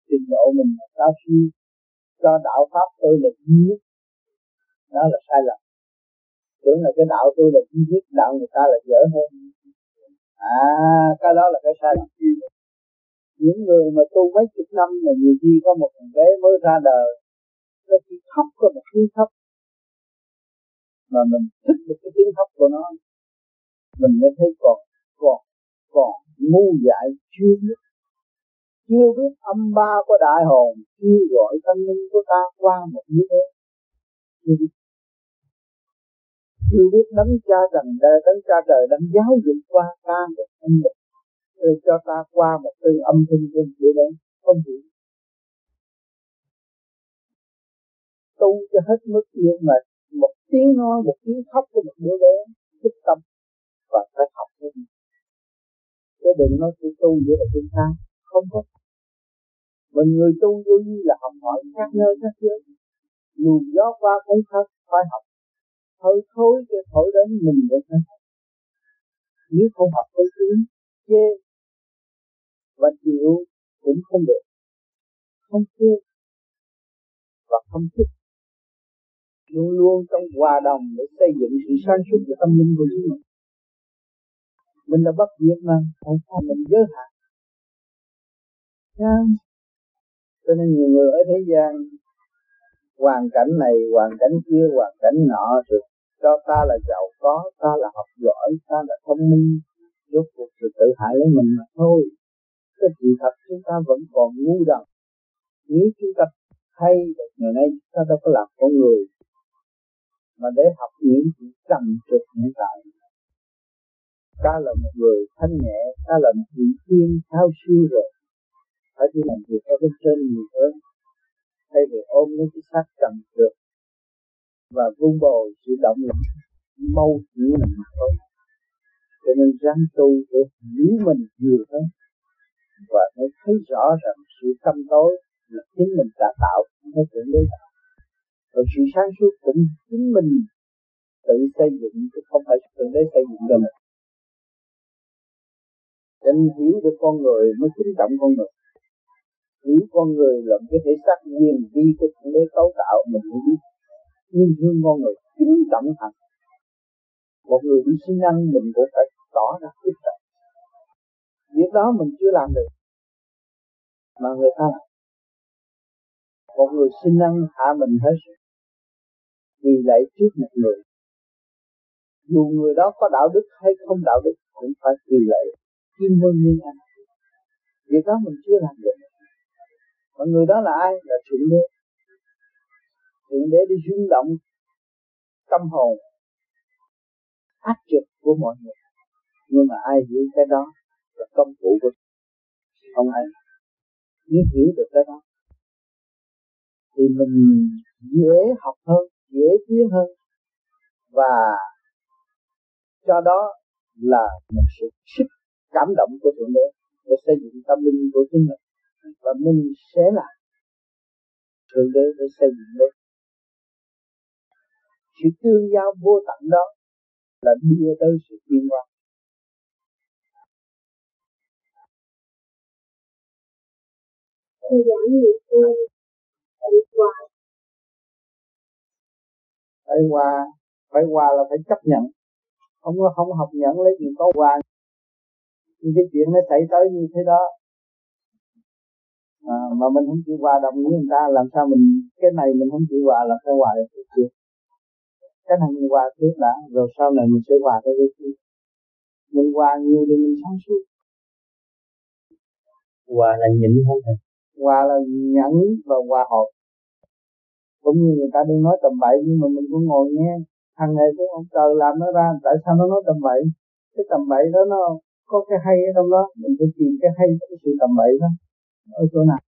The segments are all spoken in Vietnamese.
trình độ mình là cao siêu, cho đạo pháp tôi là duy nhất, đó là sai lầm. Tưởng là cái đạo tôi là duy nhất, đạo người ta là dở hơn. Cái đó là cái sai lầm. Những người mà tu mấy chục năm mà nhiều khi có một thằng bé mới ra đời, nó chỉ khóc có một tiếng khóc, mà mình thích được cái tiếng khóc của nó, mình mới thấy còn ngu dại, chưa biết âm ba của đại hồn kêu gọi tâm linh của ta qua một như thế, chưa biết đấng cha trời đang giáo dục qua ta một âm lực để cho ta qua một cái âm thanh trên kia đấy, không hiểu. Tu cho hết mức nhưng mà một tiếng nói, một tiếng khóc của một đứa bé thức tâm và phải học thôi. Chứ đừng nói tu giữa là tu khác, không có. Mình người tu vô như là học hỏi khác nơi khác giới, luồng gió qua cũng khác, phải học. Hơi thối cho thổi đến mình được phải học. Nếu không học cái tiếng chê và chịu cũng không được, không chê và không thích, luôn luôn trong hòa đồng để xây dựng sự sáng suốt của tâm linh của chúng mình. Mình là bất diệt mà, không phải mình giới hạn. Cho nên nhiều người ở thế gian hoàn cảnh này, hoàn cảnh kia, hoàn cảnh nọ rồi cho ta là giàu có, ta là học giỏi, ta là thông minh, rốt cuộc sự tự hại lấy mình mà thôi. Cái sự thật chúng ta vẫn còn ngu đần. Nếu chúng ta hay ngày nay chúng ta đâu có làm con người mà để học những chuyện trầm trực hiện tại. Ta là một người thanh nhẹ, ta là một vị tiên cao siêu rồi, phải đi làm việc ở bên trên nhiều hơn, thay vì ôm lấy cái xác trầm trực và vun bồi sự động lực mau chịu mình thôi. Cho nên ráng tu để hiểu mình nhiều hơn và mới thấy rõ rằng sự tâm tối là chính mình đã tạo, không phải Thượng Đế tạo. Rồi sự sáng suốt cũng chính mình tự xây dựng, chứ không phải Thượng Đế xây dựng cho mình. Cho nên hiểu được con người mới kính trọng con người. Hiểu con người là cái thể xác nguyên vi của Thượng Đế cấu tạo, mình mới biết yêu thương con người, kính trọng hắn. Một người đi xin ăn mình cũng phải tỏ ra kính trọng. Việc đó mình chưa làm được mà người ta làm. Một người xin ăn hạ mình hết vì lạy trước một người, dù người đó có đạo đức hay không đạo đức cũng phải quỳ lạy kim môn như anh. Việc đó mình chưa làm được. Mà người đó là ai? Là Thượng Đế. Thượng Đế đi rung động tâm hồn ác trực của mọi người. Nhưng mà ai hiểu cái đó là công cụ của không ai. Nếu hiểu được cái đó thì mình dễ học hơn, dễ tiến hơn. Và cho đó là một sự sức cảm động của Thượng Đế để xây dựng tâm linh của chính mình. Và mình sẽ là Thượng Đế để xây dựng lên. Sự tương giao vô tận đó là đưa tới sự tiến hóa. Thầy giảng nhiều cô phải hòa là phải chấp nhận, không học nhận lấy chuyện có hòa. Nhưng cái chuyện nó xảy tới như thế đó mà mình không chịu hòa đồng với người ta, làm sao mình cái này mình không chịu hòa là phải hòa được chưa? Cái này mình hòa trước đã, rồi sau này mình sẽ hòa tới cái kia. Mình hòa nhiều thì mình sáng suốt. Hòa là nhịn không thầy? Hòa là nhẫn và hòa hợp. Cũng như người ta đừng nói tầm bậy, nhưng mà mình cũng ngồi nghe. Thằng này cũng ông trời làm nó ra, tại sao nó nói tầm bậy? Cái tầm bậy đó nó có cái hay ở trong đó, mình phải tìm cái hay của sự tầm bậy đó ở chỗ nào.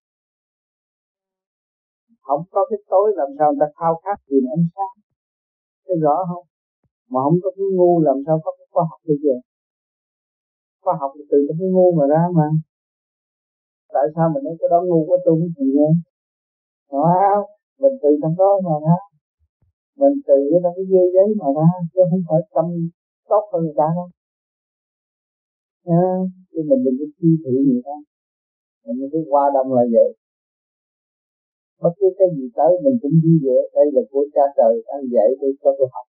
Không có cái tối làm sao người ta khao khát tìm ánh sáng, thấy rõ không? Mà không có cái ngu làm sao có cái khoa học bây giờ? Khoa học từ cái ngu mà ra mà. Tại sao mình nói cái đó ngu quá tôi không chịu nghe? Hiểu không? Mình từ trong đó mà ra, mình từ trong cái dây giấy mà ra, chứ không phải tâm tốt hơn người ta đâu. Chứ mình đừng có chi thị người ta, mình cứ qua đồng là vậy. Bất cứ cái gì tới mình cũng vui vẻ. Đây là của cha trời đang dạy tôi cho tôi học.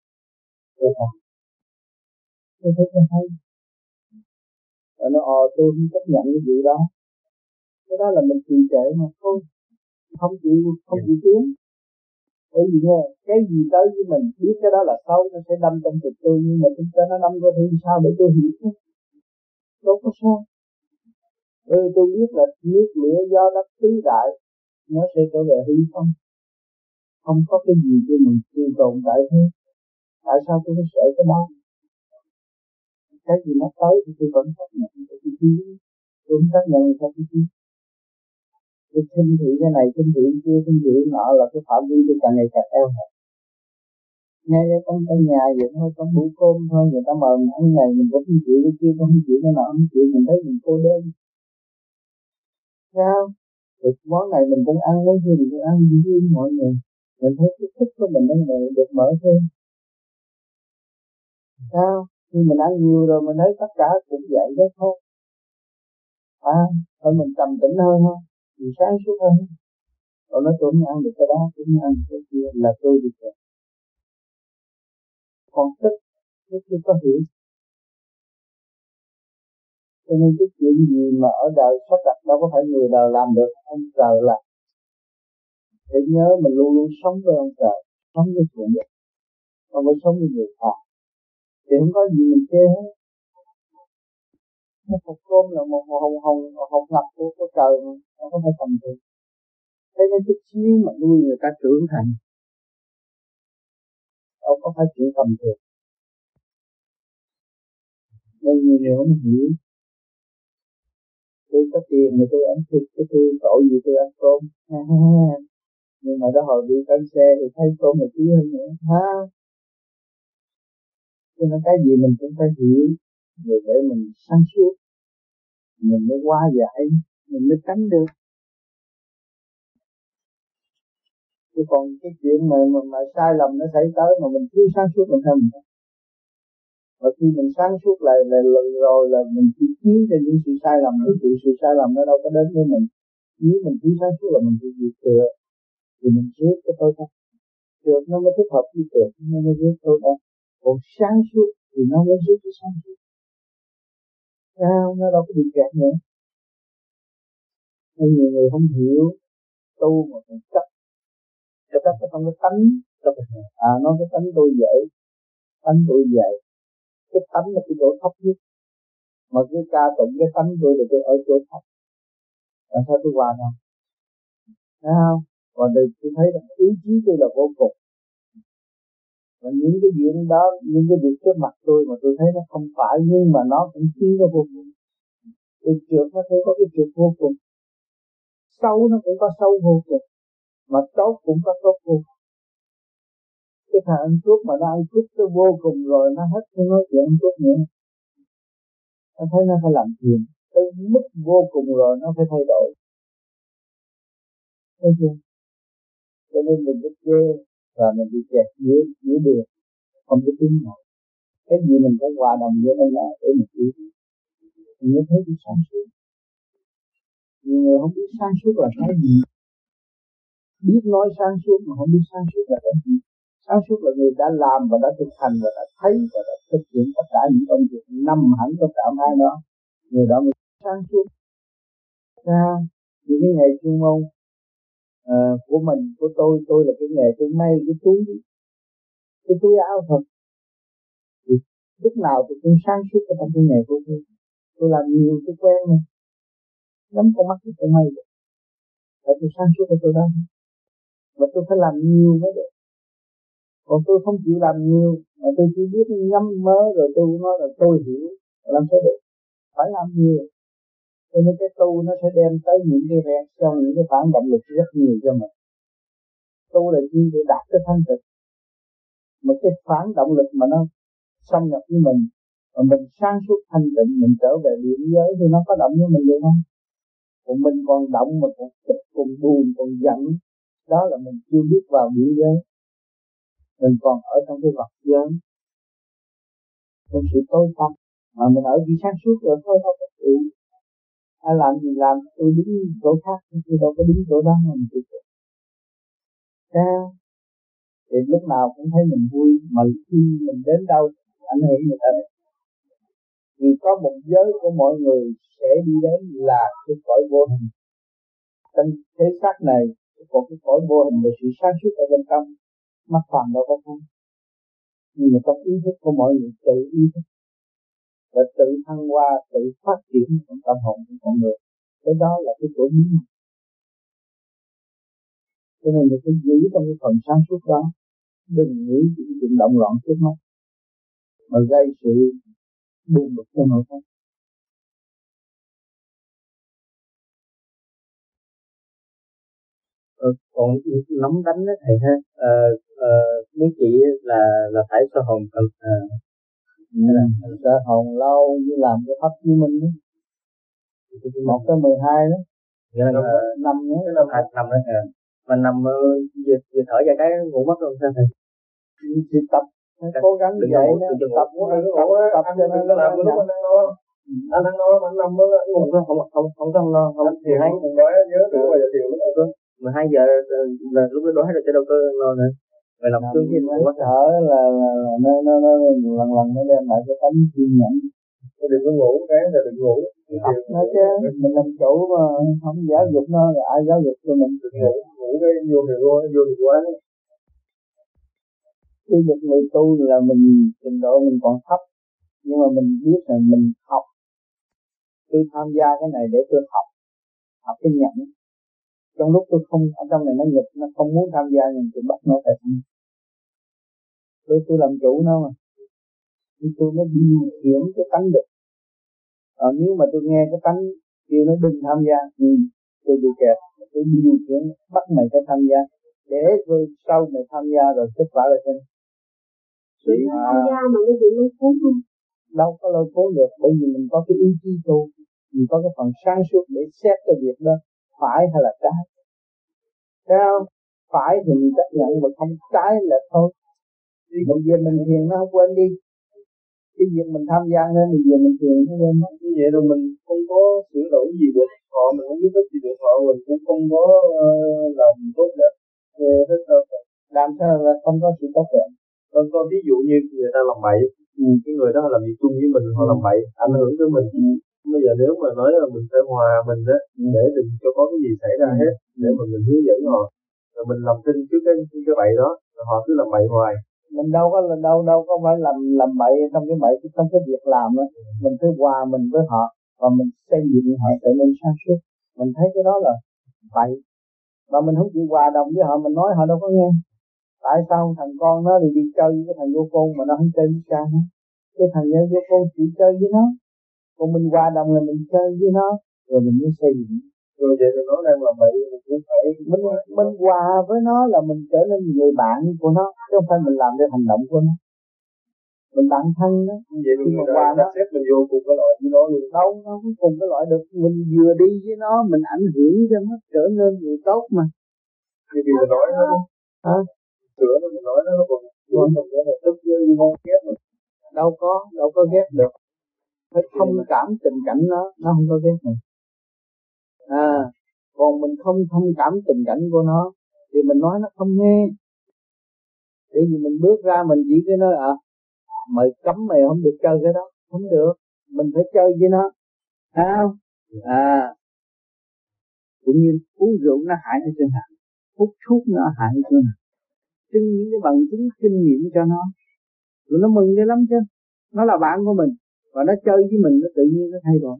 Tôi thấy cái hay. Rồi nó tôi không chấp nhận cái vụ đó. Cái đó là mình trì trệ mà thôi. Không chịu tiến. Bởi vì nghe cái gì tới với mình biết cái đó là xấu, nó sẽ đâm trong thịt tôi, nhưng mà chúng ta nó đâm vô thì sao để tôi hiểu chứ? Đâu có sao. Tôi biết là nước lửa gió đất tứ đại nó sẽ trở về hư không. Không có cái gì cho mình tiêu tồn tại thế. Tại sao tôi phải sợ cái đó? Cái gì nó tới thì tôi vẫn chấp nhận, tôi tiến. Tôi không chấp nhận thì sao tôi tiến? Tôi khinh thị cái này, khinh thị cái kia, khinh thị cái nọ là cái phạm vi tôi càng ngày càng eo hẹp. Ngay trong căn nhà vậy thôi, trong bữa cơm thôi, người ta mời mình ăn này mình cũng không chịu, cái kia cũng không chịu, cái nọ không chịu, mình thấy mình cô đơn. Sao? Được món này mình cũng ăn, món kia mình cũng ăn với mọi người. Mình thấy cái thích của mình đang được mở thêm. Sao? Khi mình ăn nhiều rồi mình thấy tất cả cũng vậy đó thôi. Thôi mình trầm tĩnh hơn thôi, mình sáng suốt hơn. Còn nói tôi không ăn được cái đó, tôi không ăn được cái kia là tôi được rồi. Còn thích, tôi chưa có hiểu. Cho nên cái chuyện gì mà ở đời sắp đặt đâu có phải người đời làm được, ông trời làm. Để nhớ mình luôn luôn sống với ông trời, sống với Thượng Đế, không phải sống với người khác. Thì không có gì mình chê hết. Một hộp cơm là một hộp ngập của trời mà, không có phải tầm thường. Thế nên chút xíu mà nuôi người ta trưởng thành, đâu có phải chuyện tầm thường. Nên nhiều người không hiểu. Tôi có tiền mà tôi ăn thịt, cái tôi tội gì tôi ăn cơm. Nhưng mà đó hồi đi cân xe thì thấy cơm một tí hơn nữa. Cho nên cái gì mình cũng phải hiểu, rồi để mình sáng suốt, mình mới qua giải, mình mới tránh được. Chứ còn cái chuyện mà sai lầm nó xảy tới mà mình cứ sáng suốt mình không. Và khi mình sáng suốt lại rồi là mình chỉ chiếu trên những sự sai lầm, sự sai lầm nó đâu có đến với mình. Nếu mình cứ sáng suốt là mình chỉ diệt được, thì mình rước cái tôi thôi. Được nó mới thích hợp với được, nó mới rước tôi thôi. Còn sáng suốt thì nó mới rước cái sáng suốt. Sao nó đâu có bị kẹt nữa. Nên nhiều người không hiểu tu mà còn chấp ở trong cái tánh. Nó cái tánh tôi dễ, tánh tôi dạy. Cái tánh là cái chỗ thấp nhất, mà cứ ca tụng cái tánh tôi là tôi ở chỗ thấp. Làm sao tôi hòa đâu? Thấy không? Còn tôi thấy là ý chí tôi là vô cùng. Và những cái chuyện đó, những cái việc trước mặt tôi mà tôi thấy nó không phải, nhưng mà nó cũng khiến nó vô cùng. Tôi trượt nó thấy có cái trượt vô cùng, sâu nó cũng có sâu vô cùng, mà tốt cũng có tốt vô cùng. Cái thằng ăn cướp mà nó ăn cướp tới vô cùng rồi nó hết không nói chuyện ăn cướp nữa. Nó thấy nó phải làm chuyện tới mức vô cùng rồi nó phải thay đổi. Thấy chưa? Cho nên mình cứ chê và mình bị kẹt giữa đường, không có tiếng nào. Cái gì mình phải hòa đồng với nó là để mình biết, mình mới thấy cái sáng suốt. Nhiều người không biết sáng suốt là cái gì, biết nói sáng suốt mà không biết sáng suốt là cái gì. Sáng suốt là người đã làm và đã thực hành và đã thấy và đã thực hiện tất cả những công việc nằm hẳn trong cảm hai đó, người đó mới sáng suốt. Sao? Những cái nghề chuyên môn của mình, của tôi là cái nghề tôi may cái túi áo thôi. Thì lúc nào tôi cũng sáng suốt ở trong cái nghề của tôi. Tôi làm nhiều tôi quen rồi, lắm con mắt tôi may được. Tại tôi sáng suốt ở tôi đó, mà tôi phải làm nhiều mới được. Còn tôi không chịu làm nhiều, mà tôi chỉ biết nhắm mớ rồi tôi nói là tôi hiểu, làm sao được? Phải làm nhiều. Cho nên cái tu nó sẽ đem tới những cái reaction, những cái phản động lực rất nhiều cho mình. Tu là gì? Để đạt tới thanh tịnh. Một cái phản động lực mà nó xâm nhập với mình, mà mình sáng suốt thanh tịnh, mình trở về địa giới thì nó có động với mình vậy không? Còn mình còn động mà còn tức, còn buồn, còn giận, đó là mình chưa biết vào địa giới. Mình còn ở trong cái vật giới, trong sự tối tăm, mà mình ở chỉ sáng suốt rồi thôi, không có sự. Ai làm gì làm, tôi đứng chỗ khác, tôi đâu có đứng chỗ đó mà mình tự Sao? Thì lúc nào cũng thấy mình vui, mà khi mình đến đâu ảnh hưởng người ta. Vì có một giới của mọi người sẽ đi đến là cái cõi vô hình. Trong thế xác này còn cái cõi vô hình là sự sáng suốt ở bên trong, mắt phàm đâu có thấy. Nhưng mà trong ý thức của mọi người tự ý thức và tự thăng hoa, tự phát triển trong tâm hồn của con người. Cái đó là cái chỗ bí mật. Cho nên mình phải giữ trong cái phần sáng suốt đó, đừng nghĩ cái chuyện động loạn trước mắt mà gây sự buồn bực cho nội tâm. Còn nắm đánh đó thầy ha, muốn chỉ là phải soi hồn Soi hồn lâu như làm cái pháp Chí Minh đó, 1/12 đó, năm nữa, năm đó mà nằm vừa thở ra cái ngủ mất luôn sao thầy? Thì tập cố gắng vậy đó, tập cho nên nó làm cái lúc anh ăn no, anh ăn no mà anh nằm mơ không có no, không thiền cùng đói nhớ được bao giờ thiền lúc đó 12 giờ là lúc đó đói rồi chứ đâu có no nữa. Rồi nằm xuống khi ngủ mất thở là nó lần nó đem lại cái tấm kiên nhẫn. Đừng có ngủ cái là đừng ngủ. Tập nó chứ, mình làm chủ mà không giáo dục nó là ai giáo dục cho mình. Ngủ cái vô thì quá. Khi được người tu là mình trình độ mình còn thấp, nhưng mà mình biết rằng mình học, tôi tham gia cái này để tôi học cái nhận. Trong lúc tôi không ở trong này nó nghịch, nó không muốn tham gia nhưng tôi bắt nó phải tham. Tôi làm chủ nó mà, tôi mới điều khiển cái tánh được. Nếu mà tôi nghe cái tánh kêu nó đừng tham gia, tôi bị kẹt. Tôi điều khiển bắt mày phải tham gia, để tôi sau này tham gia rồi kết quả là thế. Tham gia mà nó bị lôi cuốn không? Đâu có lôi cuốn được, bởi vì mình có cái ý chí tu, mình có cái phần sáng suốt để xét cái việc đó phải hay là trái. Thấy không? Phải thì mình chấp nhận, mà không trái là thôi. Mình về mình thiền nó không quên đi. Cái việc mình tham gia nên mình về mình thiền nó quên mất. Như vậy rồi mình không có sửa đổi gì được họ, mình không giúp ích gì được họ, mình cũng không có làm tốt đẹp. Làm sao là không có sự tốt đẹp? Con ví dụ như người ta làm bậy, cái người đó làm việc chung với mình, họ làm bậy ảnh hưởng tới mình. Bây giờ nếu mà nói là mình phải hòa mình á, để đừng cho có cái gì xảy ra hết, để mà mình hướng dẫn họ, rồi mình làm tin trước cái bậy đó, rồi họ cứ làm bậy hoài. Mình đâu có phải làm bậy trong cái bậy, trong cái việc làm đó. Mình phải hòa mình với họ và mình xây dựng họ trở nên sáng suốt. Mình thấy cái đó là bậy, và mình không chịu hòa đồng với họ, mình nói họ đâu có nghe. Tại sao thằng con nó đi chơi với cái thằng vô côn mà nó không chơi với cha nó? Cái thằng vô côn chỉ chơi với nó, còn mình hòa đồng là mình chơi với nó, rồi mình mới xây dựng. Rồi vậy thì nó đang làm bậy, mình cũng phải mình hòa với nó là mình trở nên người bạn của nó, chứ không phải mình làm theo hành động của nó. Mình bạn thân đó. Vậy thì mình hòa nó xếp mình vô cùng cái loại với nó luôn. Đâu nó không cùng cái loại được, mình vừa đi với nó mình ảnh hưởng cho nó trở nên người tốt mà. Thì mình nói nó sửa nó, mình nói nó còn mình nó tức với nó ghét mình. Đâu có ghét được, phải thông cảm tình cảnh nó không có ghét mình. Còn mình không thông cảm tình cảnh của nó thì mình nói nó không nghe. Bởi vì mình bước ra mình chỉ cái nói mày cấm mày không được chơi cái đó, không được, mình phải chơi với nó, thấy không? Cũng như uống rượu nó hại ở trên nào, hút thuốc nó hại ở trên nào, trưng những cái bằng chứng kinh nghiệm cho nó, rồi nó mừng dữ lắm chứ. Nó là bạn của mình và nó chơi với mình, nó tự nhiên nó thay đổi.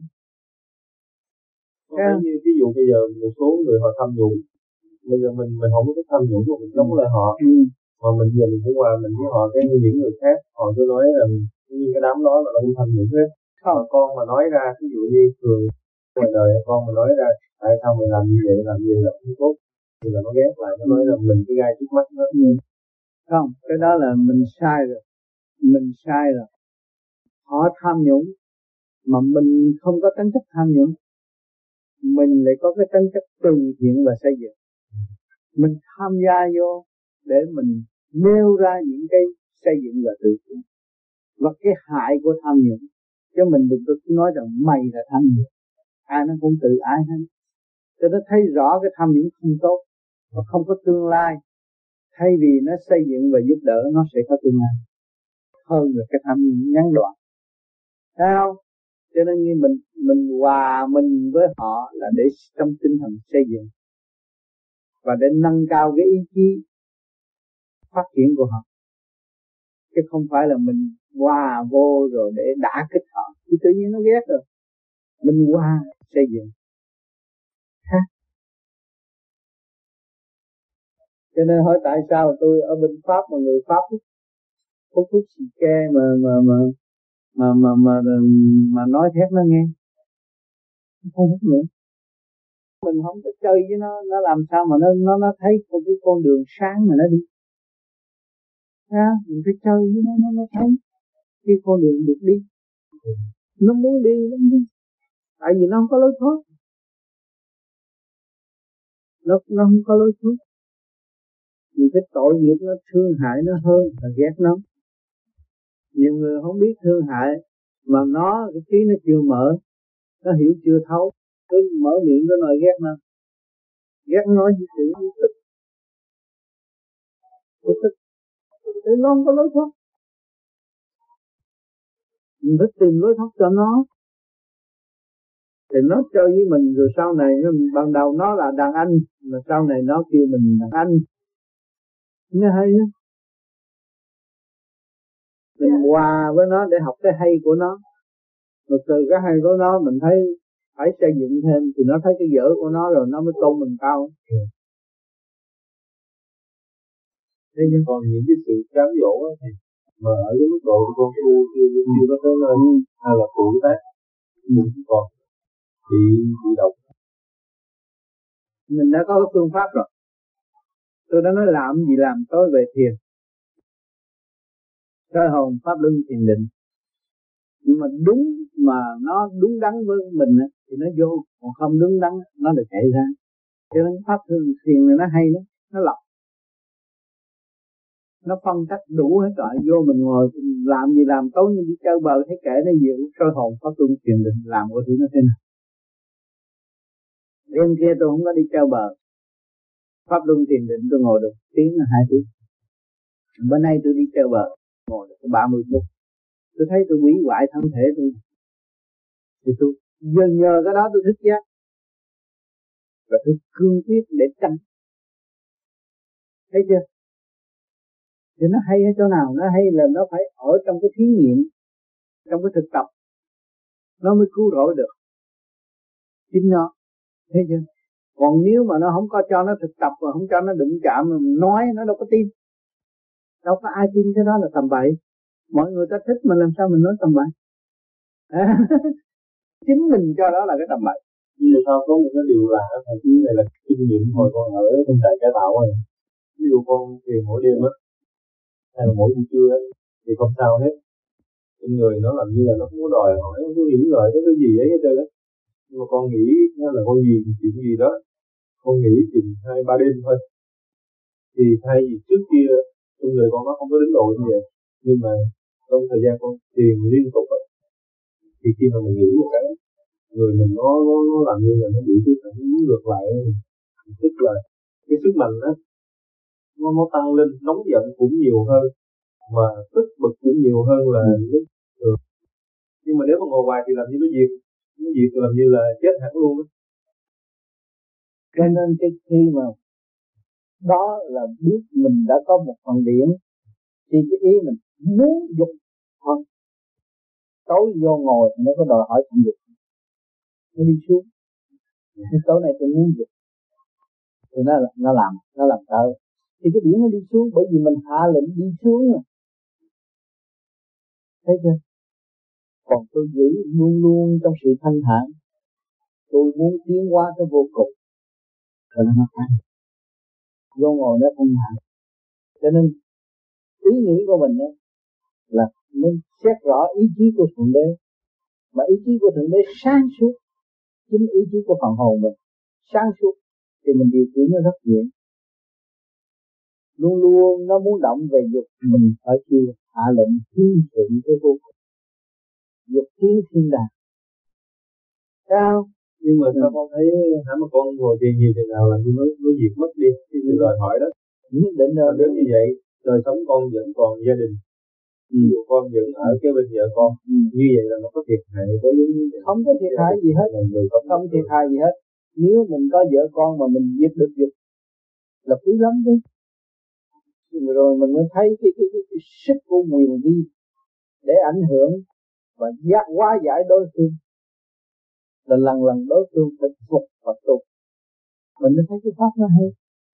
Như ví dụ bây giờ một số người họ tham nhũng, bây giờ mình không có thích tham nhũng mà mình chống lại họ, mà mình giờ mình cũng hòa mình với họ, cái những người khác họ cứ nói là như cái đám đó là nó cũng tham nhũng hết. Mà con mà nói ra, ví dụ như thường ngoài đời con mà nói ra tại sao mày làm như vậy là không tốt, thì là nó ghét lại, nó nói là mình cái gai trước mắt nó. Không, cái đó là mình sai rồi. Họ tham nhũng mà mình không có tính chất tham nhũng, mình lại có cái tính chất từ thiện và xây dựng. Mình tham gia vô để mình nêu ra những cái xây dựng và từ thiện và cái hại của tham nhũng, chứ mình đừng có nói rằng mày là tham nhũng. Ai nó cũng tự ái hết, cho nó thấy rõ cái tham nhũng không tốt và không có tương lai. Thay vì nó xây dựng và giúp đỡ, nó sẽ có tương lai hơn là cái tham ngắn đoạn. Thấy không? Cho nên như mình hòa mình với họ là để trong tinh thần xây dựng và để nâng cao cái ý chí phát triển của họ, chứ không phải là mình hòa vô rồi để đả kích họ thì tự nhiên nó ghét rồi. Mình hòa xây dựng khác. Cho nên hỏi tại sao tôi ở bên Pháp mà người Pháp hút thuốc xì ke mà nói thét nó nghe, không hút nữa. Mình không có chơi với nó làm sao mà nó thấy một cái con đường sáng mà nó đi. Mình phải chơi với nó thấy cái con đường được đi. Nó muốn đi nó đi, tại vì nó không có lối thoát. Nó không có lối thoát. Vì cái tội nghiệp nó thương hại nó hơn là ghét nó. Nhiều người không biết thương hại mà cái trí nó chưa mở, nó hiểu chưa thấu, cứ mở miệng nó nói ghét nó. Ghét nói gì sự tức. Thì nó không có lối thoát. Mình phải tìm lối thoát cho nó. Thì nó chơi với mình rồi sau này ban đầu nó là đàn anh, mà sau này nó kêu mình đàn anh. Nó hay đó. Mình hòa với nó để học cái hay của nó. Rồi từ cái hay của nó mình thấy phải xây dựng thêm, thì nó thấy cái dở của nó rồi nó mới tôn mình cao. Thế nhưng còn những cái sự cám dỗ thì mà ở cái mức độ con chưa có tới lên hay là tuổi tác mình còn bị động. Mình đã có cái phương pháp rồi. Tôi đã nói làm gì làm, tối về thiền, soi hồn pháp luân thiền định. Nhưng mà đúng mà nó đúng đắn với mình thì nó vô, còn không đúng đắn nó lại chạy ra. Cho nên pháp thiền này nó hay đó, nó lọc, nó phân cách đủ hết rồi. Vô mình ngồi làm gì làm, tối như đi chơi bờ thấy kệ nó dịu, soi hồn pháp luân thiền định làm của thứ nó thế nào. Đêm kia tôi không có đi chơi bờ, pháp luân thiền định tôi ngồi được tiếng là 2 tiếng. Bữa nay tôi đi chơi bờ ngồi được 30 phút. Tôi thấy tôi hủy hoại thân thể tôi, thì tôi nhờ cái đó tôi thức giác và tôi cương quyết để tránh. Thấy chưa? Thì nó hay ở chỗ nào? Nó hay là nó phải ở trong cái thí nghiệm, trong cái thực tập nó mới cứu rỗi được chính nó. Thấy chưa? Còn nếu mà nó không có cho nó thực tập và không cho nó đụng chạm mà nói, nó đâu có tin. Đâu có ai tin cái đó là tầm bậy. Mọi người ta thích mình làm sao mình nói tầm bậy. Chính mình cho đó là cái tầm bậy. Nhưng sao có một cái điều là cái này là kinh nghiệm hồi con ở trong trại cải tạo rồi. Ví dụ con thiền mỗi đêm á, hay là mỗi buổi trưa á, thì không sao hết. Con người nó làm như là nó không có đòi hỏi, không có nghĩ ngợi cái gì ấy hết trơn á. Nhưng mà con nghĩ nó là con gì, chuyện gì đó, con nghĩ chừng 2-3 đêm thôi. Thì thay vì trước kia con người con nó không có đến độ như vậy, nhưng mà trong thời gian con thiền liên tục ấy, thì khi mà mình nghĩ một cái người mình nó làm như là nó bị cái phản ứng ngược lại, tức là cái sức mạnh đó nó tăng lên, nóng giận cũng nhiều hơn mà tức bực cũng nhiều hơn là lúc thường. Nhưng mà nếu mà ngồi hoài thì làm như nó diệt thì làm như là chết hẳn luôn đó. Cho nên cái khi mà đó là biết mình đã có một phần điển, thì cái ý mình muốn dục thôi. Tối vô ngồi nó có đòi hỏi không dục, nó đi xuống. Thì tối nay tôi muốn dục, thì nó làm sợ. Thì cái điển nó đi xuống bởi vì mình hạ lệnh đi xuống rồi. Thấy chưa? Còn tôi giữ luôn luôn trong sự thanh thản. Tôi muốn tiến hóa tới vô cùng. Cho nên nó thanh. Vô ngồi nó thanh thản. Cho nên ý nghĩ của mình là nên xét rõ ý chí của Thượng Đế. Mà ý chí của Thượng Đế sáng suốt. Chính ý chí của phần hồn mình sáng suốt thì mình điều khiển nó rất dễ. Luôn luôn nó muốn động về dục, mình phải kêu hạ lệnh thiên thượng với vô cùng. Dục tiến thiên đàng. Sao? Nhưng mà sao con thấy hả mà con ngồi thiền nhiều thì nào là nó diệt mất đi cái đòi hỏi đó. nhất định rồi. Nếu như vậy đời sống con vẫn còn gia đình, ví dụ con vẫn ở cái bên vợ con, như vậy là nó có thiệt hại với không có thiệt hại gì hết, không thiệt hại gì hết. Nếu mình có vợ con mà mình giết được là quý lắm chứ. Rồi mình mới thấy cái sức của quyền vi để ảnh hưởng và hóa giải đối phương, là lần đối phương phải phục và tu. Mình mới thấy cái pháp nó hay,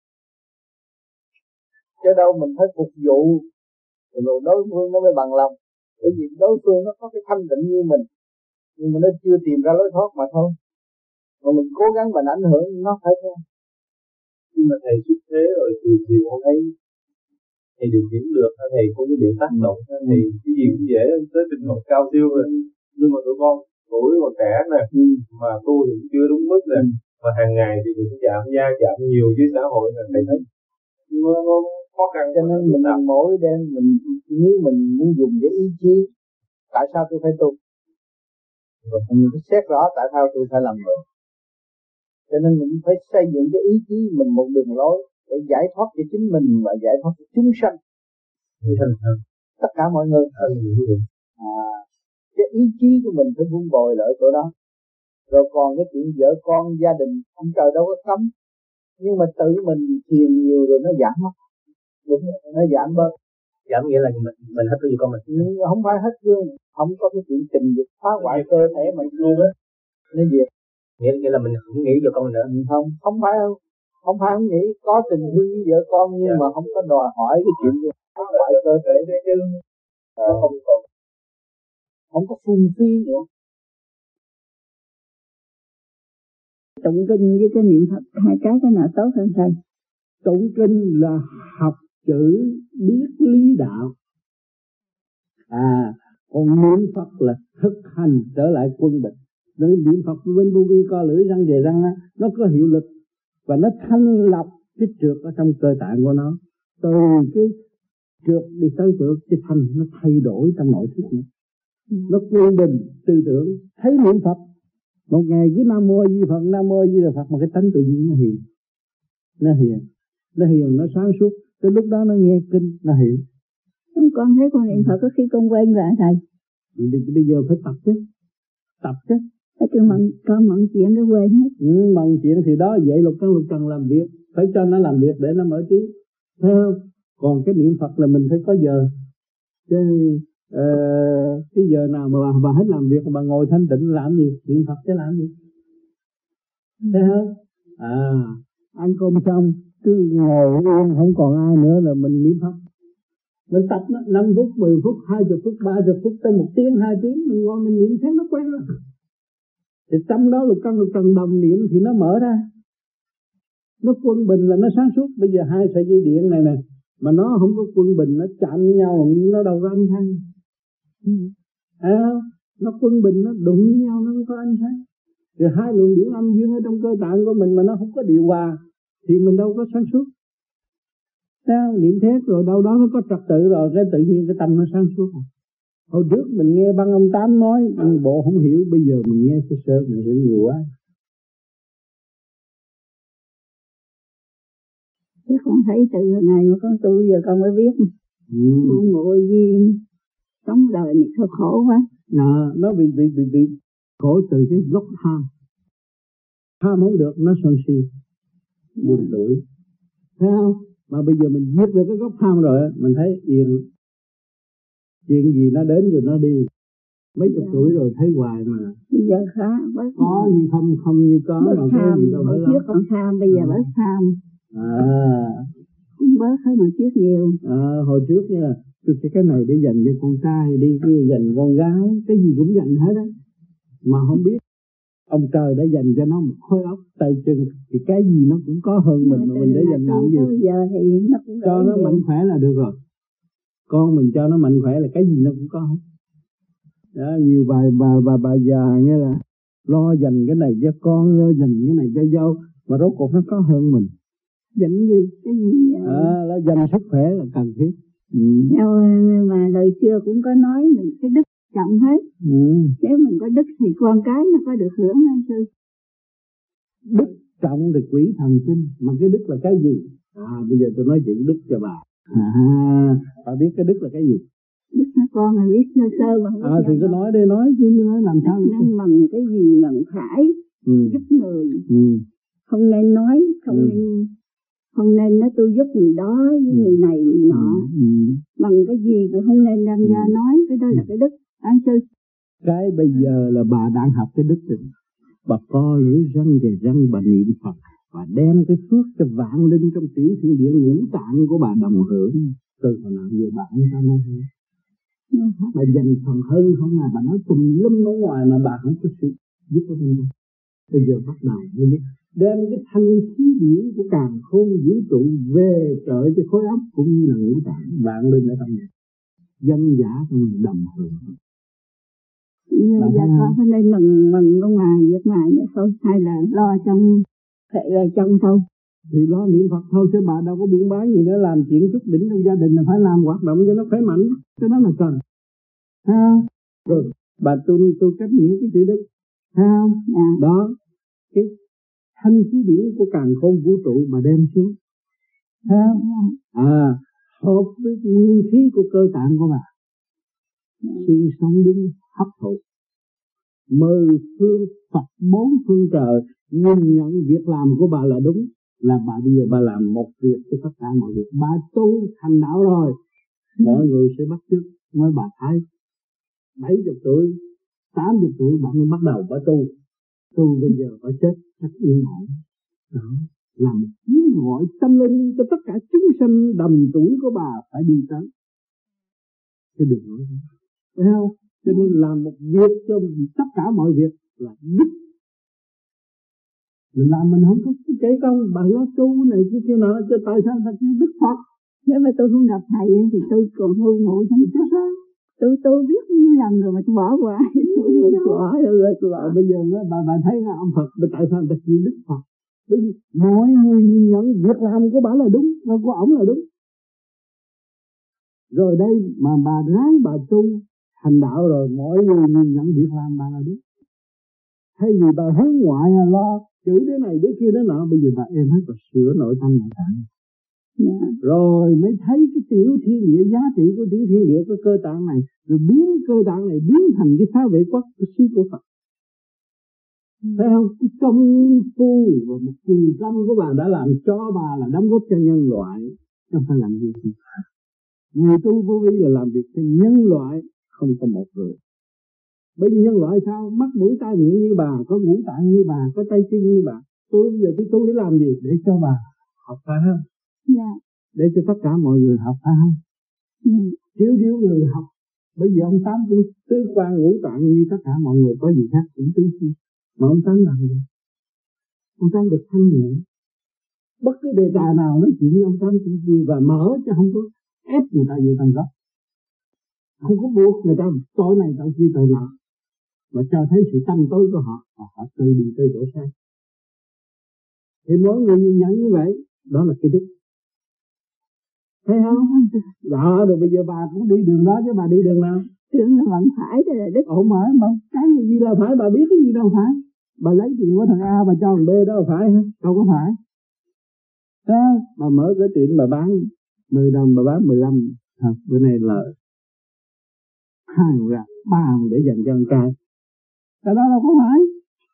chứ đâu mình phải phục vụ rồi đối phương nó mới bằng lòng. Bởi vì đối phương nó có cái thanh tịnh như mình, nhưng mà nó chưa tìm ra lối thoát mà thôi. Mà mình cố gắng mình ảnh hưởng nó phải thôi. Nhưng mà thầy xuất thế rồi thì con thấy thầy điều khiển được, thầy không có bị tác động, thầy cái gì cũng dễ tới trình độ cao siêu rồi. Nhưng mà tụi con tuổi còn trẻ nè, mà tu thì cũng chưa đúng mức nè, mà hàng ngày thì cũng chạm nhiều với xã hội là thầy thấy nó khó khăn. Cho nên mình mỗi đêm nếu mình muốn dùng cái ý chí, tại sao tôi phải tu, rồi mình phải xét rõ tại sao tôi phải làm vậy. Cho nên mình phải xây dựng cái ý chí mình một đường lối để giải thoát cho chính mình và giải thoát cho chúng sanh, tất cả mọi người. Cái ý chí của mình phải vun bồi lại chỗ đó. Rồi còn cái chuyện vợ con gia đình ông trời đâu có cấm, nhưng mà tự mình thiền nhiều rồi nó giảm mất. Đúng rồi, nó giảm bớt. Giảm nghĩa là mình hết cái gì con mình. Không phải hết gương, không có cái chuyện tình dục phá hoại cơ thể mình luôn á. Nó gì? Nghĩa là mình không nghĩ cho con mình nữa. Không phải không nghĩ, có tình thương với vợ con nhưng mà không có đòi hỏi cái chuyện phá hoại cơ thể chứ. Không có phung phí nữa. Tụng kinh với cái niệm Phật hai cái nào tốt hơn thầy? Tụng kinh là học chữ biết lý đạo, còn niệm Phật là thực hành trở lại quân bình. Nên niệm Phật bên vô vi co lưỡi răng về răng á, nó có hiệu lực và nó thanh lọc cái trượt ở trong cơ tạng của nó. Từ cái trượt đi tới trượt, cái thanh nó thay đổi trong nội thức nữa. Nó quân bình tư tưởng, thấy niệm Phật một ngày cứ Nam Mô Di Phật, Nam Mô Di Đà Phật, mà cái tánh tự nhiên nó hiền, nó sáng suốt. Tới lúc đó nó nghe kinh, nó hiểu. Con thấy con niệm Phật có khi con quên rồi thầy. Bây giờ phải tập chứ. Con mận chuyện nó quên hết. Mận chuyện thì đó vậy lục căn làm việc, phải cho nó làm việc để nó mở trí, thấy không? Còn cái niệm Phật là mình phải có giờ. Chứ cái giờ nào mà bà hết làm việc mà bà ngồi thanh tịnh làm gì? Niệm Phật chứ làm gì? Thấy không? Ăn cơm xong cứ ngồi yên không còn ai nữa là mình niệm Phật. Mình tập 5 phút, 10 phút, 20 phút, 30 phút, tới 1 tiếng, 2 tiếng mình ngồi mình niệm thấy nó quen rồi. Thì trong đó lục căn đồng niệm thì nó mở ra. Nó quân bình là nó sáng suốt. Bây giờ 2 sợi dây điện này nè, mà nó không có quân bình, nó chạm với nhau nó đâu có ánh sáng. Nó quân bình, nó đụng với nhau nó không có ánh sáng. Thì 2 luồng điển âm dương ở trong cơ tạng của mình mà nó không có điều hòa thì mình đâu có sáng suốt. Niệm thét rồi đâu đó nó có trật tự rồi, cái tự nhiên cái tâm nó sáng suốt. Hồi trước mình nghe băng ông Tám nói bộ không hiểu, bây giờ mình nghe sơ mình hiểu nhiều quá. Chứ con thấy từ ngày mà con tu giờ con mới biết. Con ngồi gì sống đời này thật khổ quá. Nó bị khổ từ cái gốc tham. Tham không được nó sân si, buồn tuổi, thấy không? Mà bây giờ mình giết được cái gốc tham rồi, mình thấy yên. Chuyện gì nó đến rồi nó đi. Mấy chục tuổi rồi thấy hoài mà. Bây giờ khá bớt. Có như không như có mà cái gì đâu phải trước còn tham, bây giờ bớt tham. Cũng bớt hơn hồi trước nhiều. Hồi trước nha, cái này để dành cho con trai, đi kia dành con gái, cái gì cũng dành hết á. Mà không biết ông trời đã dành cho nó một khối óc tay chân thì cái gì nó cũng có hơn mình, mà mình để dành làm gì? Giờ thì nó cũng cho nó mạnh khỏe là được rồi. Con mình cho nó mạnh khỏe là cái gì nó cũng có hết. Đó, nhiều bà già nghe là lo dành cái này cho con, lo dành cái này cho dâu, mà rốt cuộc nó có hơn mình. Dành gì? Cái gì vậy? Nó dành sức khỏe là cần thiết. Mà đời xưa cũng có nói mình cái đức trọng hết. Nếu mình có đức thì con cái nó có được hưởng hay sư? Đức Trọng thì quỷ thần sinh, mà cái đức là cái gì? Bây giờ tôi nói chuyện đức cho bà. Bà biết cái đức là cái gì? Đức con là biết sơ sơ mà không thì cứ nói đi, nói chứ nói làm sao? Nên mần cái gì mà phải giúp người. Không nên nói, không nên nói tôi giúp người đó với người này người nọ. Bằng cái gì cũng không nên đem ra nói, cái đó là cái đức. Anh sư. Cái bây giờ là bà đang học cái đức rồi. Bà co lưỡi răng về răng, bà niệm Phật và đem cái phước cho vạn linh trong tiểu thiên địa ngũ tạng của bà đồng hưởng. Từ hồi nào về bà không sao nói. Bà dành phần hơn không à, bà nói tùm lum ở ngoài mà bà không có sự giúp của mình. Bây giờ bắt đầu mới biết đem cái thanh khí điển của càn khôn vũ trụ về trợ cho khối óc cũng như là ngũ tạng vạn linh ở trong này. Dân giả trong mình đồng hưởng. Dạ con phải nên mừng ở ngoài việc ngoài vậy thôi, hay là lo trong phải là trong thôi. Thì lo niệm Phật thôi, chứ bà đâu có buôn bán gì nữa, làm chuyện chút đỉnh trong gia đình là phải làm hoạt động cho nó khỏe mạnh, cái đó là cần. Rồi bà tu cách nghĩa cái chữ đức, không? Đó, cái thanh khí điển của càn khôn vũ trụ mà đem xuống, hợp với nguyên khí của cơ tạng của bà, xuyên sống đứng hấp thụ. 10 phương Phật 4 phương trời nhìn nhận việc làm của bà là đúng, là bà bây giờ bà làm một việc cho tất cả mọi việc. Bà tu thành đạo rồi, mọi người sẽ bắt chước. Nói bà thấy 70 tuổi, 80 tuổi bà mới bắt đầu bà tu bây giờ bà chết rất yên ổn. Đó, làm tiếng gọi tâm linh cho tất cả chúng sanh đồng tuổi của bà phải đi tới cái đường lối, phải không? Cho nên làm một việc cho tất cả mọi việc là đức. Mình làm mình không có cái công, bà lo tu này kia nọ, cho tại sao ta kêu đức Phật? Nếu mà tôi không gặp thầy thì tôi còn ngu ngủ xong chứ sao? Tôi biết như làm rồi mà tôi bỏ qua. Tôi bỏ bây giờ bà thấy là ông Phật, tại sao ta kêu đức Phật? Bởi vì mọi người nhìn nhận việc làm của bà là đúng, và của ổng là đúng. Rồi đây mà bà ráng bà tu thành đạo rồi, mọi người nhìn nhận việc làm bà là đúng. Thay vì bà hướng ngoại lo chửi đứa này đứa kia đứa nọ, bây giờ bà em hết bà sửa nội tâm nội tạng. Rồi mới thấy cái tiểu thiên địa, giá trị của tiểu thiên địa, của cơ tạng này, rồi biến cơ tạng này biến thành cái phá vệ quốc của sư của Phật. Thấy không? Cái công phu và một kỳ công của bà đã làm cho bà là đóng góp cho nhân loại, không phải làm gì. Người tu vô vi là làm việc cho nhân loại, không có một người. Bởi vì nhân loại sao? Mắt mũi tai miệng như bà, có ngũ tạng như bà, có tay chân như bà. Tôi bây giờ tôi tu để làm gì? Để cho bà học phải không? Để cho tất cả mọi người học phải không? Thiếu người học. Bởi vì ông Tám cũng tứ quan ngũ tạng như tất cả mọi người, có gì khác cũng tứ chi. Mà ông Tám làm gì? Ông Tám được thanh nhẹ. Bất cứ đề tài nào nói chuyện với ông Tám cũng vui và mở, chứ không có ép người ta vô tầng gốc. Không có buộc người ta tội này tội kia tội nọ, mà cho thấy sự tâm tối của họ, và họ tự đi tới chỗ sai. Thì mỗi người nhìn nhận như vậy, đó là cái đức. Thấy không? Đó, rồi bây giờ bà cũng đi đường đó chứ bà đi đường nào? Đường là vẫn phải, đây là đức. Ồ mà cái gì là phải, bà biết cái gì đâu phải. Bà lấy tiền của thằng A bà cho thằng B đó là phải hả? Đâu có phải. Sao? Bà mở cái tiệm bà bán 10 đồng bà bán 15. Bữa nay lợi 2 ra 3 để dành cho con trai. Cái đó đâu có phải.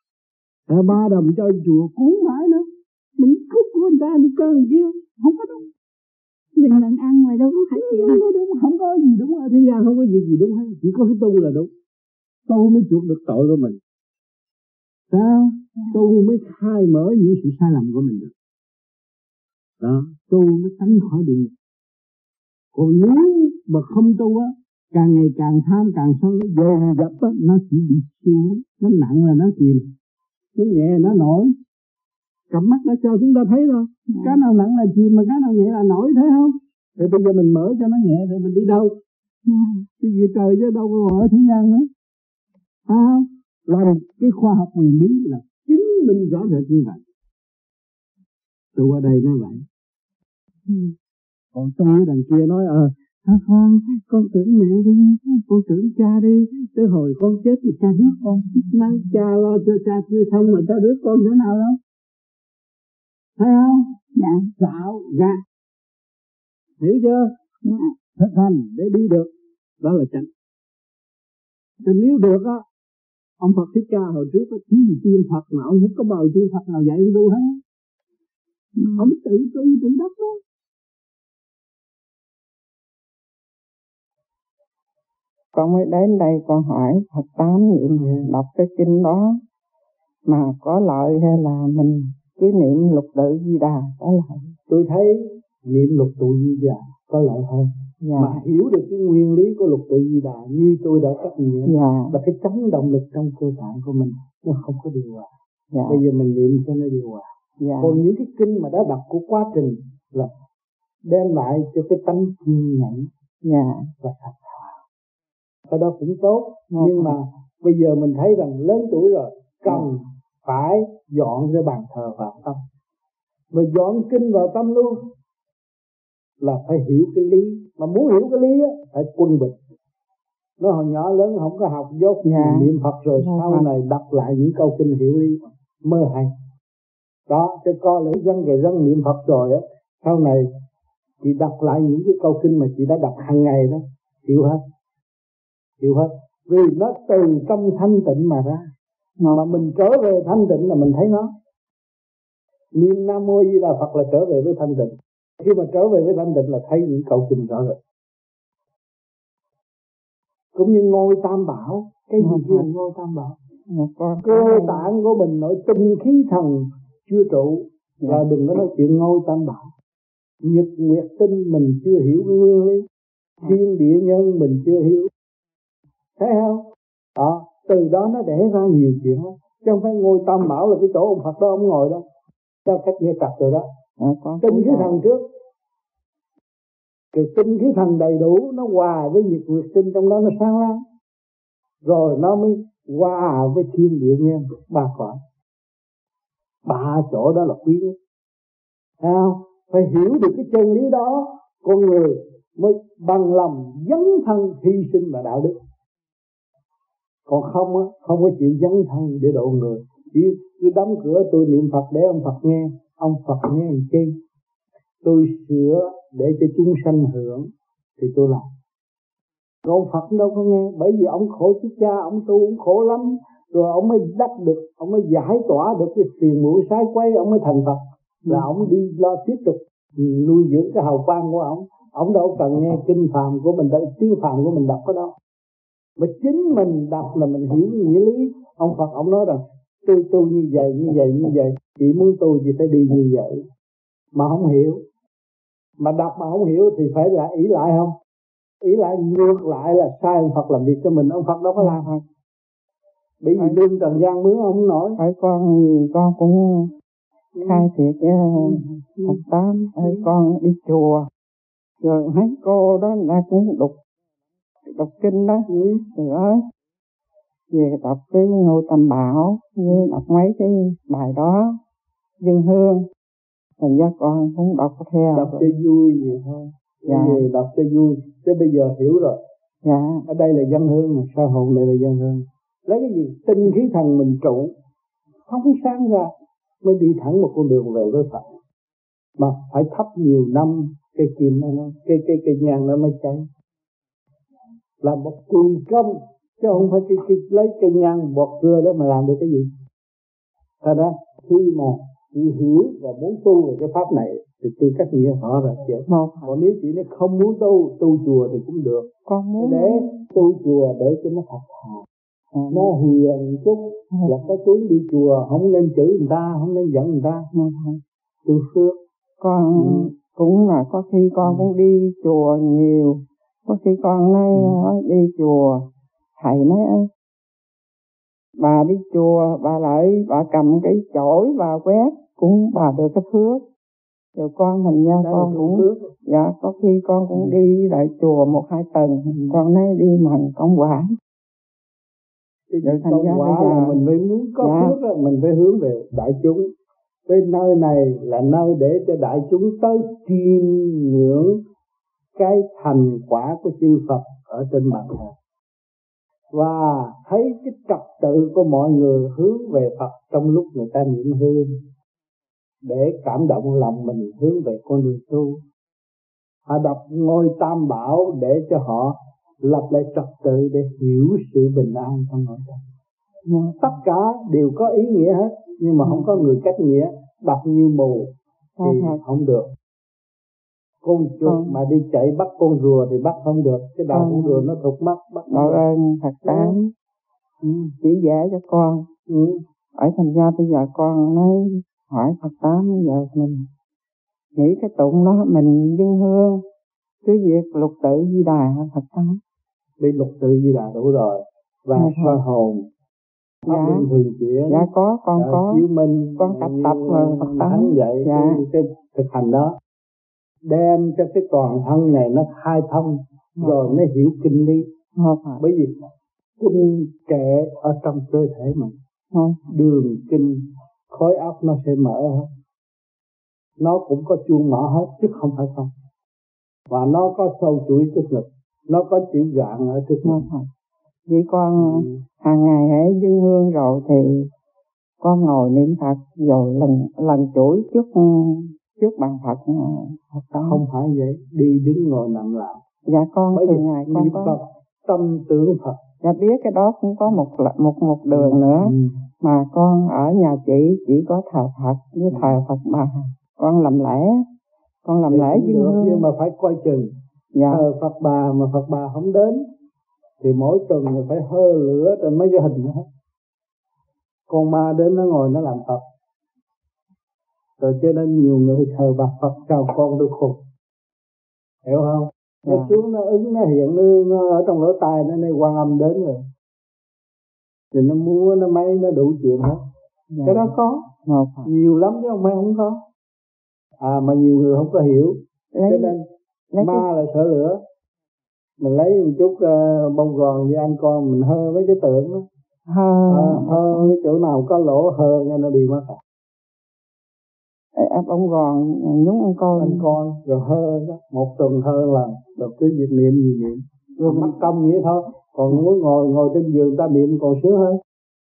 3 đồng cho chùa cũng phải nữa. Mình cướp của người ta đi con kia, không có đúng. Mình vẫn ăn mà đâu có phải tiền. Không có gì đúng ở thế gian, không có gì đúng hết. Chỉ có cái tu là đúng. Tu mới chuộc được tội của mình. Sao? Tu mới khai mở những sự sai lầm của mình được. Đó, tu mới tránh khỏi địa ngục. Còn nếu mà không tu á, càng ngày càng tham càng sân, dồn dập á, nó chỉ bị xuống, nó nặng là nó chìm, nó nhẹ nó nổi. Cặp mắt đã cho chúng ta thấy rồi, cái nào nặng là chìm mà cái nào nhẹ là nổi, thấy không? Thì bây giờ mình mở cho nó nhẹ thì mình đi đâu? Cái gì trời chứ đâu có ở thế gian nữa. Làm cái khoa học huyền bí là chứng minh rõ rệt như vậy. Tôi qua đây nói vậy. Còn tôi với đằng kia nói con tưởng mẹ đi, con tưởng cha đi, tới hồi con chết thì cha rước con, mang cha lo cho cha chưa xong mà cha rước con thế nào đâu. thấy không? Dạ. Xạo gạt, hiểu chưa? Dạ. Thực hành để đi được, đó là chánh. Thì nếu được á, ông Phật Thích Ca hồi trước có thiếu gì tiên Phật mà ông không có bờ tiên Phật nào dạy ông tu hết. Ông tự tu tự đắc đó. Con mới đến đây con hỏi Phật Tám đọc cái kinh đó mà có lợi hay là mình cứ niệm Lục Tự Di Đà có lợi? Tôi thấy niệm Lục Tự Di Đà có lợi hơn. Dạ. Mà hiểu được cái nguyên lý của Lục Tự Di Đà như tôi đã trách nhiệm, dạ. là cái chấn động lực trong cơ tạng của mình nó không có điều hòa. Dạ. Bây giờ mình niệm cho nó điều hòa. Dạ. Còn những cái kinh mà đã đọc của quá trình là đem lại cho cái tánh kiên nhẫn. Dạ. Và thật thà. Cái đó cũng tốt. Dạ. Nhưng mà bây giờ mình thấy rằng lớn tuổi rồi cần phải dọn cái bàn thờ vào tâm. Và dọn kinh vào tâm luôn. Là phải hiểu cái lý. Mà muốn hiểu cái lý á, phải quân bình. Nó hồi nhỏ lớn không có học dốt niệm Phật rồi sau này đọc lại những câu kinh hiểu lý mơ hay. Đó, cho con lấy răng kề răng niệm Phật rồi á, sau này chị đọc lại những cái câu kinh mà chị đã đọc hàng ngày đó, hiểu hết. Hiểu hết. Vì nó từ trong thanh tịnh mà ra. Mà mình trở về thanh tịnh là mình thấy nó. Niệm Nam Mô Di Đà Phật là trở về với thanh tịnh. Khi mà trở về với thanh tịnh là thấy những câu kinh rõ rồi. Cũng như ngôi Tam Bảo. Cái gì kia ngôi Tam Bảo? Cơ tạng của mình nội tinh khí thần chưa trụ là đừng có nói chuyện ngôi Tam Bảo. Nhật nguyệt tinh mình chưa hiểu cái nguyên lý. Thiên địa nhân mình chưa hiểu. Thấy không? Đó, từ đó nó đẻ ra nhiều chuyện lắm. Chứ không phải ngôi Tam Bảo là cái chỗ ông Phật đó ông ngồi đâu. Theo cách nghe cặp rồi đó. Tinh khí thần trước. Rồi tinh khí thần đầy đủ nó hòa với nhật nguyệt tinh trong đó nó sáng láng. Rồi nó mới hòa với thiên địa nhân ba cõi. Ba chỗ đó là quý nhất. Thấy không? Phải hiểu được cái chân lý đó, con người mới bằng lòng dấn thân hy sinh và đạo đức. Còn không á, không có chịu dấn thân để độ người. Chỉ cứ đóng cửa tôi niệm Phật để ông Phật nghe. Ông Phật nghe làm chi? Tôi sửa để cho chúng sanh hưởng thì tôi làm. Còn ông Phật đâu có nghe. Bởi vì ông khổ chết cha, ông tu ông khổ lắm. Rồi ông mới đắc được, ông mới giải tỏa được cái phiền muội sai quấy, ông mới thành Phật. Là ông đi lo tiếp tục nuôi dưỡng cái hào quang của ông. Ông đâu cần nghe kinh phàm của mình, tiếng phàm của mình đọc ở đâu. Mà chính mình đọc là mình hiểu nghĩa lý. Ông Phật ông nói rằng tôi tu như vậy, như vậy, như vậy. Chị muốn tu chị phải đi như vậy. Mà không hiểu. Mà đọc mà không hiểu thì phải là ý lại không? Ý lại ngược lại là sai ông Phật làm việc cho mình. Ông Phật đâu có làm không? Bởi vì đương trần gian mướn ông không nổi. Phải con cũng khai thiệt với Phật Tám. Con đi chùa. Rồi mấy cô đó người ta cũng đọc kinh đó. Rồi đó. Về đọc cái Ngôi Tam Bảo. Với đọc mấy cái bài đó. Dân hương. Thành ra con cũng đọc theo. Đọc cho vui vậy thôi. Dạ. Đọc cho vui. Chứ bây giờ hiểu rồi. Dạ. Ở đây là dân hương mà sao hồn này là dân hương. Lấy cái gì? Tinh khí thần mình trụ. Phóng sáng ra. Mới đi thẳng một con đường về với Phật. Mà phải thắp nhiều năm. Cây kim nó cây nhang nó mới cháy. Là một cường công. Chứ không phải lấy cây nhang bọt cưa đó mà làm được cái gì. Thật ra khi mà chị hiểu và muốn tu về cái pháp này thì tôi cách nghĩa họ là chết. Còn nếu chị nói không muốn tu chùa thì cũng được. Con muốn để tu chùa để cho nó thật thà. Nó hiền chút là có tiếng đi chùa không nên chửi người ta, không nên giận người ta. Tu phước. Con cũng là có khi con cũng đi chùa nhiều. Có khi con nói đi chùa thầy nói bà đi chùa bà lại bà cầm cái chổi bà quét cũng bà được cái phước. Rồi con thành ra con cũng dạ có khi con cũng đi lại chùa 1-2 tuần. Con nói đi mình công quả. Rồi công quả là mình phải muốn có phước đó, mình phải hướng về đại chúng. Bên nơi này là nơi để cho đại chúng tới chiêm ngưỡng cái thành quả của chư Phật ở trên mặt hồ. Và thấy cái trật tự của mọi người hướng về Phật trong lúc người ta niệm hương. để cảm động lòng mình hướng về con đường tu. Họ đọc ngôi Tam Bảo để cho họ lập lại trật tự để hiểu sự bình an trong nội tâm. Tất cả đều có ý nghĩa hết, nhưng mà không có người cách nghĩa. Đọc như mù thì không được. Con chuột mà đi chạy bắt con rùa thì bắt không được. Cái đầu con rùa nó thụt mắt bắt. Đội ơn Phật Tám chỉ dạy cho con. Ở thành ra bây giờ con nói hỏi Phật Tám, bây giờ mình nghĩ cái tụng đó mình dâng hương cứ việc lục tự Di Đà Phật Tám. Đi lục tự Di Đà đủ rồi. Và soi hồn. Dạ, thường chuyển. dạ có, con có. Chiếu minh, con tập rồi Phật Tám. Vậy dạ. cái thực hành đó đem cho cái toàn thân này nó khai thông rồi mới hiểu kinh lý. Bởi vì kinh kệ ở trong cơ thể mình, đường kinh khối óc nó sẽ mở hết. Nó cũng có chuông mở hết chứ không phải không. Và nó có sâu chuỗi trước ngực, nó có chữ gạn ở trước ngực. Vậy con hàng ngày hãy dâng hương rồi thì con ngồi niệm Phật rồi lần chuỗi trước bàn Phật. Không phải vậy, đi đứng ngồi nằm làm. Dạ con từ ngày con có Phật, tâm tưởng Phật. Dạ biết cái đó cũng có một đường nữa. Mà con ở nhà chỉ có thờ Phật với thờ Phật bà. Con làm lễ dâng hương. Nhưng mà phải coi chừng. Dạ. Thờ Phật bà mà Phật bà không đến thì mỗi tuần mình phải hơ lửa trên mấy cái hình đó. Con ma đến nó ngồi nó làm Phật. Rồi cho nên nhiều người thờ bà Phật chào con được khùng. Hiểu không? Nó xuống nó ứng nó hiện nó ở trong lỗ tai nó nơi Quan Âm đến rồi. Thì nó mua nó mấy nó đủ chuyện hết. Cái đó có. Nhiều lắm chứ không phải không có. Mà nhiều người không có hiểu. Cho nên ma là sợ lửa. Mình lấy một chút bông gòn với anh con mình hơ mấy cái tượng đó. Hơ cái chỗ nào có lỗ hơ nghe nó đi mất. Bông gòn nhúng ăn con rồi hơ đó. Một tuần hơ lần. Rồi cứ việc niệm gì niệm. Rồi mất công nghĩa thôi. Còn muốn ngồi trên giường ta niệm còn sướng hơn.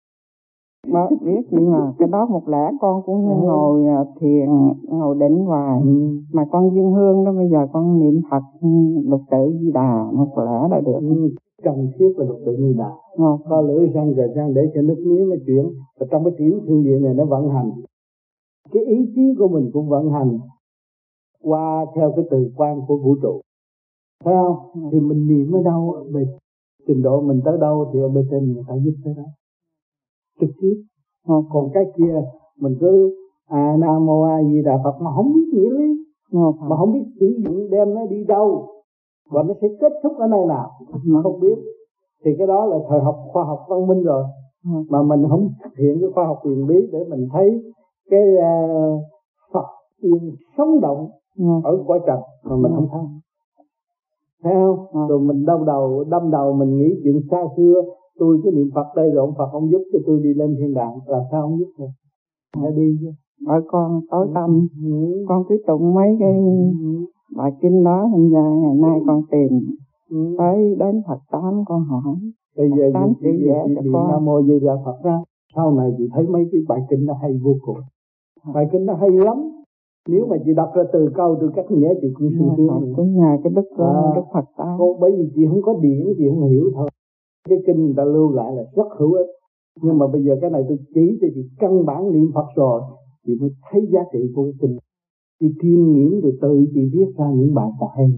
Mà biết gì mà cái đó một lẽ con cũng ngồi thiền, ngồi định hoài. Mà con dâng hương đó bây giờ con niệm Phật lục tự Di Đà một lẽ đã được. Cần thiết là lục tự Di Đà. Có lửa răng rời răng để cho nước miếng nó chuyển. Và trong cái tiểu thiên địa này nó vận hành. Cái ý chí của mình cũng vận hành qua theo cái từ quan của vũ trụ. Thấy không? Thì mình niệm ở đâu, về trình độ mình tới đâu thì ở bên trên người ta giúp tới đó. Trực tiếp. Còn cái kia mình cứ Nam Mô A Di Đà Phật mà không biết nghĩa lý, mà không biết sử dụng đem nó đi đâu và nó sẽ kết thúc ở nơi nào không biết, thì cái đó là thời học khoa học văn minh rồi. Mà mình không thực hiện cái khoa học huyền bí để mình thấy cái Phật sống động ở cõi trần mà mình không thấy. Thấy không? Rồi mình đâm đầu mình nghĩ chuyện xa xưa. Tôi cứ niệm Phật đây rồi ông Phật ông giúp cho tôi đi lên thiên đàng. Làm sao ông giúp được? Hãy đi chứ. Bởi con tối tâm, con cứ tụng mấy cái bài kinh đó. Thành ra ngày nay con tìm tới đến Phật Tám con hỏi. Bây giờ Tám chữ vẽ cho con. Nam Mô Di Đà Phật ra. Sau này chị thấy mấy cái bài kinh nó hay vô cùng. Bài kinh nó hay lắm. Nếu mà chị đọc ra từ câu từ cách nghĩa chị cũng sung sướng. Cũng nhờ cái đức Phật Tám. Bởi vì chị không có điển chị không hiểu thôi. Cái kinh người ta lưu lại là rất hữu ích. Nhưng mà bây giờ cái này tôi chỉ cho chị căn bản niệm Phật rồi chị mới thấy giá trị của cái kinh. Chị kiêm nghiệm rồi tự chị viết ra những bài Phật hay.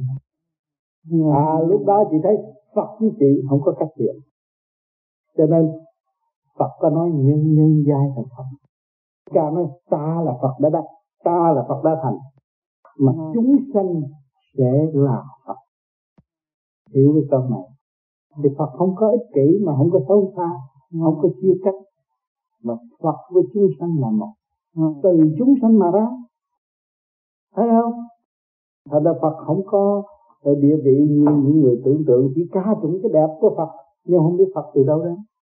Lúc đó chị thấy Phật với chị không có cách biệt. Cho nên Phật có nói nhân giai thành Phật. Cả nói ta là Phật đã đắc, ta là Phật đã thành, mà chúng sanh sẽ là Phật. Hiểu cái câu này. Thì Phật không có ích kỷ mà không có xấu xa, không có chia cách, mà Phật với chúng sanh là một. Từ chúng sanh mà ra. Thấy không? Thật ra Phật không có địa vị như những người tưởng tượng, chỉ ca tụng cái đẹp của Phật, nhưng không biết Phật từ đâu đến.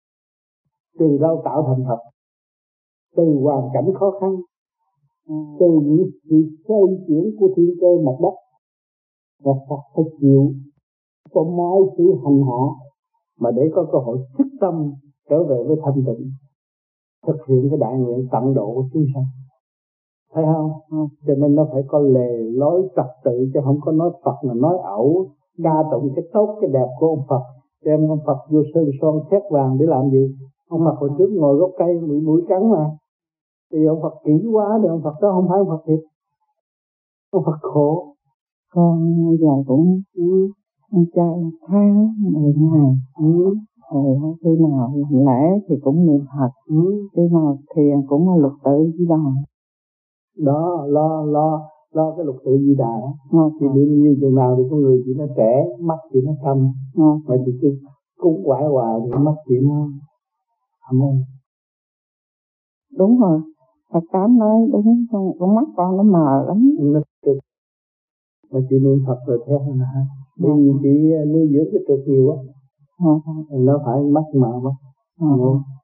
Từ đâu tạo thành Phật? Từ hoàn cảnh khó khăn, từ những sự xoay chuyển của thiên cơ mặt đất. Và Phật phải chịu có mọi sự hành hạ mà để có cơ hội thức tâm trở về với thanh tịnh, thực hiện cái đại nguyện tận độ của chúng sanh. thấy không? Cho nên nó phải có lề lối trật tự, chứ không có nói Phật là nói ẩu, ca tụng cái tốt cái đẹp của ông Phật, đem ông Phật vô sơn son thét vàng để làm gì? Ông Phật hồi trước ngồi gốc cây bị mũi cắn mà, thì ông Phật kỹ quá, thì ông Phật đó không phải ông Phật thiệt, ông Phật khổ. Con giờ cũng ăn chay tháng 10 ngày, rồi khi nào lễ thì cũng niệm Phật, khi nào thiền cũng là lục tự Di Đà. Đó, lo cái lục tự Di Đà. Thì niệm nhiều chừng nào thì con người chị nó trẻ, mắt chị nó thâm, mà chị cứ cúng quải hoài thì mắt chị nó thâm hơn. Đúng rồi, Phật Tám nói đúng, con mắt con nó mờ lắm. Nó trực, mà chị niệm Phật rồi theo hả? Bởi vì chị nuôi dưỡng cái trực nhiều quá, nó phải mắt mờ quá.